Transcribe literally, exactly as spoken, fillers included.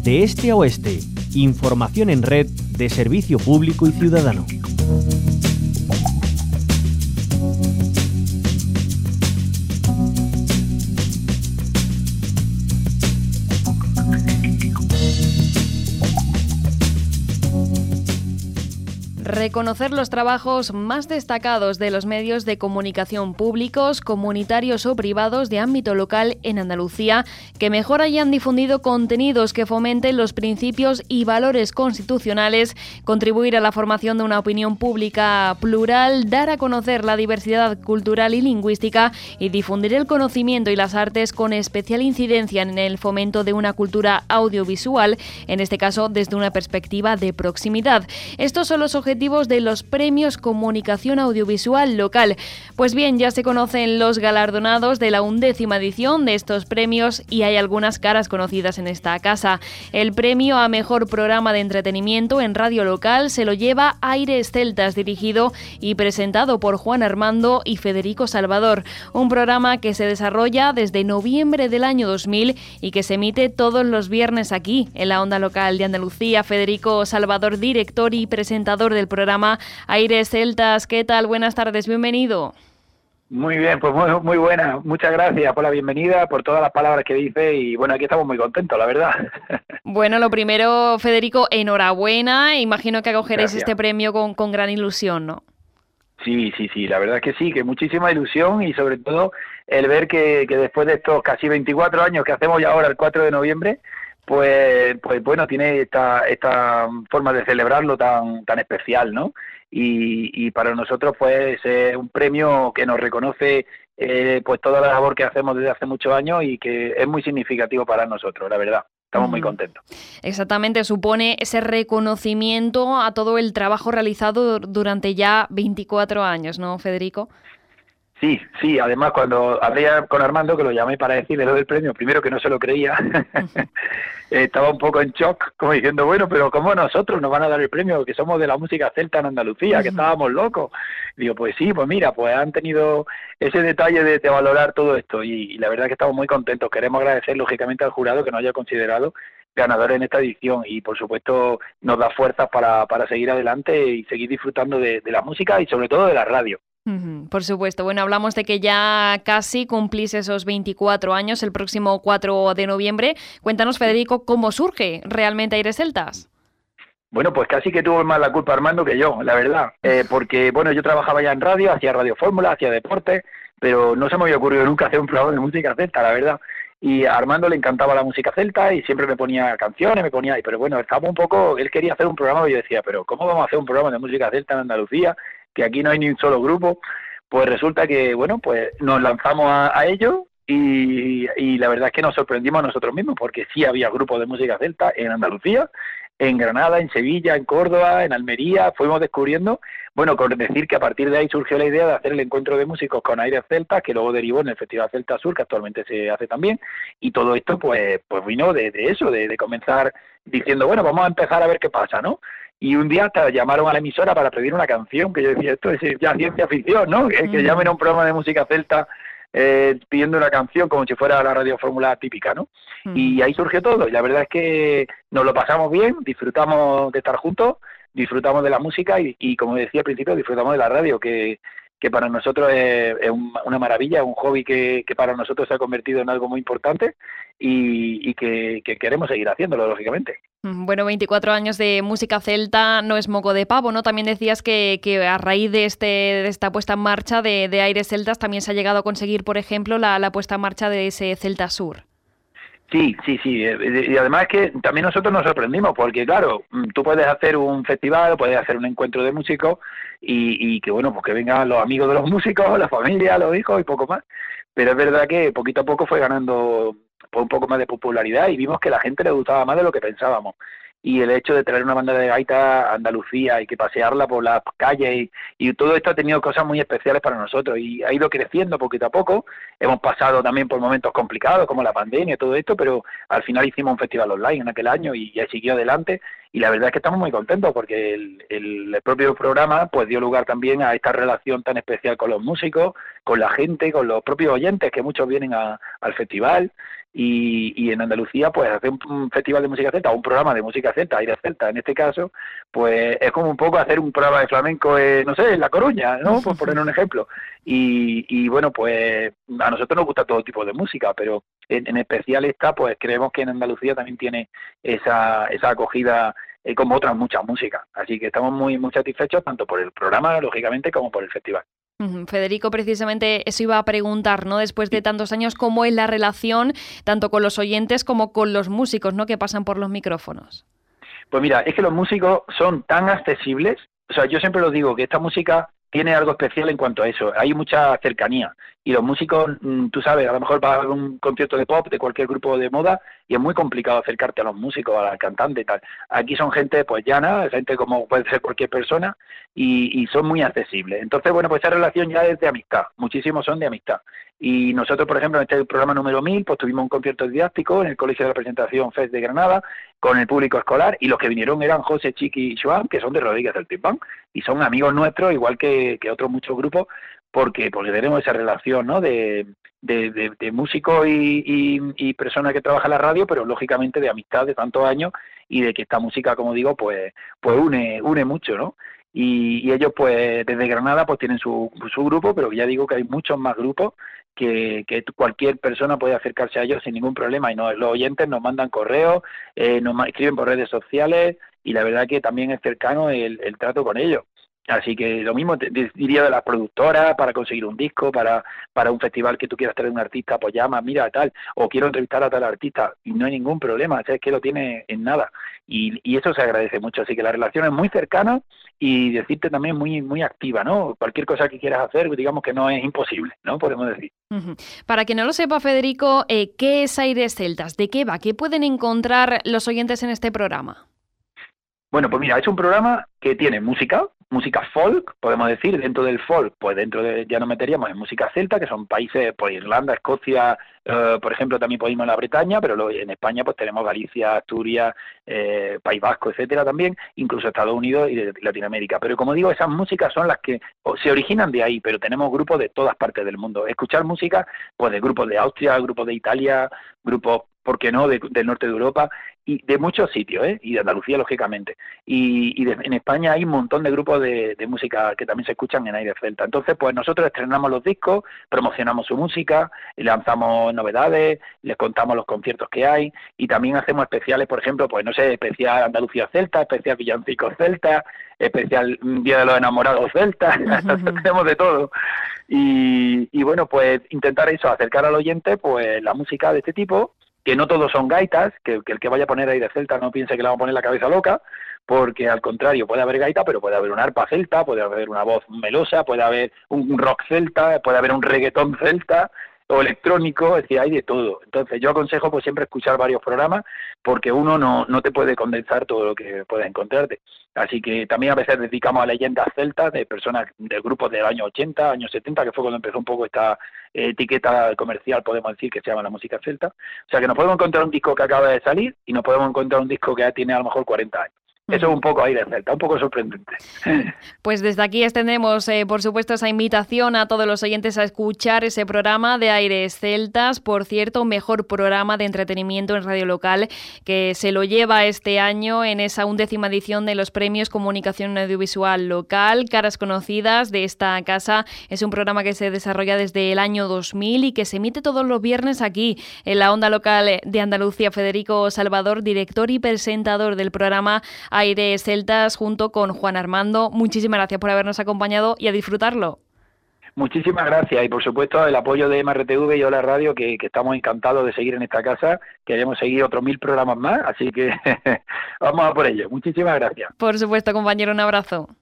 De este a oeste, información en red de servicio público y ciudadano. Reconocer los trabajos más destacados de los medios de comunicación públicos, comunitarios o privados de ámbito local en Andalucía, que mejor hayan difundido contenidos que fomenten los principios y valores constitucionales, contribuir a la formación de una opinión pública plural, dar a conocer la diversidad cultural y lingüística y difundir el conocimiento y las artes con especial incidencia en el fomento de una cultura audiovisual, en este caso desde una perspectiva de proximidad. Estos son los objetivos de los Premios Comunicación Audiovisual Local. Pues bien, ya se conocen los galardonados de la undécima edición de estos premios y hay algunas caras conocidas en esta casa. El premio a Mejor Programa de Entretenimiento en Radio Local se lo lleva Aires Celtas, dirigido y presentado por Juan Armando y Federico Salvador. Un programa que se desarrolla desde noviembre del año dos mil y que se emite todos los viernes aquí, en la onda local de Andalucía. Federico Salvador, director y presentador del programa Aires Celtas. ¿Qué tal? Buenas tardes, bienvenido. Muy bien, pues muy, muy buena. Muchas gracias por la bienvenida, por todas las palabras que dice y bueno, aquí estamos muy contentos, la verdad. Bueno, lo primero, Federico, enhorabuena. Imagino que acogeréis Gracias. este premio con, con gran ilusión, ¿no? Sí, sí, sí, la verdad es que sí, que muchísima ilusión y sobre todo el ver que, que después de estos casi veinticuatro años que hacemos ya ahora el cuatro de noviembre, pues pues bueno, tiene esta esta forma de celebrarlo tan tan especial, ¿no? Y, y para nosotros pues es un premio que nos reconoce eh, pues toda la labor que hacemos desde hace muchos años y que es muy significativo para nosotros, la verdad. Estamos muy contentos. Exactamente, supone ese reconocimiento a todo el trabajo realizado durante ya veinticuatro años, ¿no, Federico? Sí, sí, además cuando hablé con Armando, que lo llamé para decirle lo del premio, primero que no se lo creía, estaba un poco en shock, como diciendo, bueno, pero ¿cómo nosotros nos van a dar el premio? Que somos de la música celta en Andalucía, que estábamos locos. Digo, pues sí, pues mira, pues han tenido ese detalle de, de valorar todo esto y, y la verdad es que estamos muy contentos. Queremos agradecer lógicamente al jurado que nos haya considerado ganador en esta edición y por supuesto nos da fuerzas para, para seguir adelante y seguir disfrutando de, de la música y sobre todo de la radio. Uh-huh, por supuesto. Bueno, hablamos de que ya casi cumplís esos veinticuatro años el próximo cuatro de noviembre. Cuéntanos, Federico, ¿cómo surge realmente Aires Celtas? Bueno, pues casi que tuvo más la culpa Armando que yo, la verdad, eh, porque bueno, yo trabajaba ya en radio, hacía Radio Fórmula, hacía deporte, pero no se me había ocurrido nunca hacer un programa de música celta, la verdad. Y a Armando le encantaba la música celta y siempre me ponía canciones, me ponía ahí, pero bueno, estaba un poco, él quería hacer un programa y yo decía, pero ¿cómo vamos a hacer un programa de música celta en Andalucía? Que aquí no hay ni un solo grupo. Pues resulta que, bueno, pues nos lanzamos a, a ello y, y la verdad es que nos sorprendimos a nosotros mismos porque sí había grupos de música celta en Andalucía, en Granada, en Sevilla, en Córdoba, en Almería, fuimos descubriendo, bueno, con decir que a partir de ahí surgió la idea de hacer el encuentro de músicos con Aires Celtas, que luego derivó en el Festival Celta Sur, que actualmente se hace también, y todo esto pues pues vino de, de eso, de, de comenzar diciendo, bueno, vamos a empezar a ver qué pasa, ¿no? Y un día hasta llamaron a la emisora para pedir una canción, que yo decía, esto es ya ciencia ficción, ¿no? Que, mm. que llamen a un programa de música celta eh, pidiendo una canción como si fuera la Radio Fórmula típica, ¿no? Mm. Y ahí surgió todo, y la verdad es que nos lo pasamos bien, disfrutamos de estar juntos, disfrutamos de la música y, y como decía al principio, disfrutamos de la radio, que, que para nosotros es, es un, una maravilla, es un hobby que, que para nosotros se ha convertido en algo muy importante y, y que, que queremos seguir haciéndolo, lógicamente. Bueno, veinticuatro años de música celta no es moco de pavo, ¿no? También decías que, que a raíz de este de esta puesta en marcha de, de Aires Celtas también se ha llegado a conseguir, por ejemplo, la, la puesta en marcha de ese Celta Sur. Sí, sí, sí, y además que también nosotros nos sorprendimos porque claro, tú puedes hacer un festival, puedes hacer un encuentro de músicos y, y que bueno, pues que vengan los amigos de los músicos, la familia, los hijos y poco más, pero es verdad que poquito a poco fue ganando un poco más de popularidad y vimos que a la gente le gustaba más de lo que pensábamos. Y el hecho de traer una banda de gaita a Andalucía y que pasearla por las calles y, y todo esto ha tenido cosas muy especiales para nosotros y ha ido creciendo poquito a poco. Hemos pasado también por momentos complicados como la pandemia y todo esto, pero al final hicimos un festival online en aquel año y ya siguió adelante y la verdad es que estamos muy contentos porque el, el, el propio programa pues dio lugar también a esta relación tan especial con los músicos, con la gente, con los propios oyentes, que muchos vienen a, al festival. Y, y en Andalucía pues hacer un, un festival de música celta, un programa de música celta, aire celta en este caso, pues es como un poco hacer un programa de flamenco, eh, no sé, en La Coruña, ¿no? Por poner un ejemplo. Y, y bueno, pues a nosotros nos gusta todo tipo de música, pero en, en especial esta, pues creemos que en Andalucía también tiene esa, esa acogida eh, como otras muchas músicas. Así que estamos muy, muy satisfechos tanto por el programa, lógicamente, como por el festival. Federico, precisamente eso iba a preguntar, ¿no? Después de tantos años, ¿cómo es la relación tanto con los oyentes como con los músicos, ¿no? Que pasan por los micrófonos. Pues mira, es que los músicos son tan accesibles, o sea, yo siempre lo digo, que esta música tiene algo especial en cuanto a eso, hay mucha cercanía, y los músicos, tú sabes, a lo mejor vas a un concierto de pop de cualquier grupo de moda y es muy complicado acercarte a los músicos, a la cantante y tal. Aquí son gente pues llana, gente como puede ser cualquier persona y, y son muy accesibles. Entonces, bueno, pues esa relación ya es de amistad, muchísimos son de amistad. Y nosotros, por ejemplo, en este programa número mil, pues tuvimos un concierto didáctico en el Colegio de la Presentación F E S de Granada con el público escolar, y los que vinieron eran José, Chiqui y Joan, que son de Rodríguez del Timpán, y son amigos nuestros, igual que, que otros muchos grupos, porque porque tenemos esa relación, ¿no? de, de, de, de músicos y, y, y personas que trabajan en la radio, pero lógicamente de amistad de tantos años, y de que esta música, como digo, pues pues une une mucho, ¿no? Y, y ellos, pues desde Granada, pues tienen su, su grupo, pero ya digo que hay muchos más grupos que, que cualquier persona puede acercarse a ellos sin ningún problema, y no, los oyentes nos mandan correos, eh, nos escriben por redes sociales, y la verdad que también es cercano el, el trato con ellos. Así que lo mismo te, te diría de las productoras, para conseguir un disco, para para un festival que tú quieras traer un artista, pues llama, mira, tal, o quiero entrevistar a tal artista, y no hay ningún problema, o sea, es que lo tiene en nada, y, y eso se agradece mucho, así que la relación es muy cercana, y decirte también muy muy activa, ¿no? Cualquier cosa que quieras hacer, digamos que no es imposible, ¿no? Podemos decir. Uh-huh. Para que no lo sepa, Federico, eh, ¿qué es Aires Celtas? ¿De qué va? ¿Qué pueden encontrar los oyentes en este programa? Bueno, pues mira, es un programa que tiene música, música folk, podemos decir, dentro del folk, pues dentro de, ya nos meteríamos en música celta, que son países, pues Irlanda, Escocia, eh, por ejemplo, también podemos ir a la Bretaña, pero luego en España pues tenemos Galicia, Asturias, eh, País Vasco, etcétera también, incluso Estados Unidos y de Latinoamérica. Pero como digo, esas músicas son las que se originan de ahí, pero tenemos grupos de todas partes del mundo. Escuchar música, pues de grupos de Austria, grupos de Italia, grupos, ¿por qué no?, de, del norte de Europa, y de muchos sitios, ¿eh? Y de Andalucía, lógicamente. Y, y de, en España hay un montón de grupos de, de música que también se escuchan en Aire Celta. Entonces, pues nosotros estrenamos los discos, promocionamos su música, lanzamos novedades, les contamos los conciertos que hay, y también hacemos especiales, por ejemplo, pues no sé, especial Andalucía Celta, especial Villancicos Celta, especial Día de los Enamorados Celta, tenemos de todo. Y, y bueno, pues intentar eso, acercar al oyente pues la música de este tipo, que no todos son gaitas, que, que el que vaya a poner Aire Celta no piense que le vamos a poner la cabeza loca, porque al contrario, puede haber gaita, pero puede haber una arpa celta, puede haber una voz melosa, puede haber un rock celta, puede haber un reggaetón celta, o electrónico, es decir, hay de todo. Entonces yo aconsejo pues siempre escuchar varios programas, porque uno no, no te puede condensar todo lo que puedes encontrarte. Así que también a veces dedicamos a leyendas celtas de personas, de grupos del año ochenta, años setenta, que fue cuando empezó un poco esta eh, etiqueta comercial, podemos decir, que se llama la música celta. O sea que nos podemos encontrar un disco que acaba de salir y nos podemos encontrar un disco que ya tiene a lo mejor cuarenta años. Eso es un poco Aire Celta, un poco sorprendente. Pues desde aquí extendemos, eh, por supuesto, esa invitación a todos los oyentes a escuchar ese programa de Aires Celtas. Por cierto, mejor programa de entretenimiento en radio local, que se lo lleva este año en esa undécima edición de los premios Comunicación Audiovisual Local. Caras conocidas de esta casa. Es un programa que se desarrolla desde el año dos mil y que se emite todos los viernes aquí en la onda local de Andalucía. Federico Salvador, director y presentador del programa Aires Celtas, junto con Juan Armando. Muchísimas gracias por habernos acompañado y a disfrutarlo. Muchísimas gracias, y por supuesto el apoyo de M R T V y Hola Radio, que, que estamos encantados de seguir en esta casa, queremos seguir otros mil programas más, así que vamos a por ello. Muchísimas gracias. Por supuesto, compañero, un abrazo.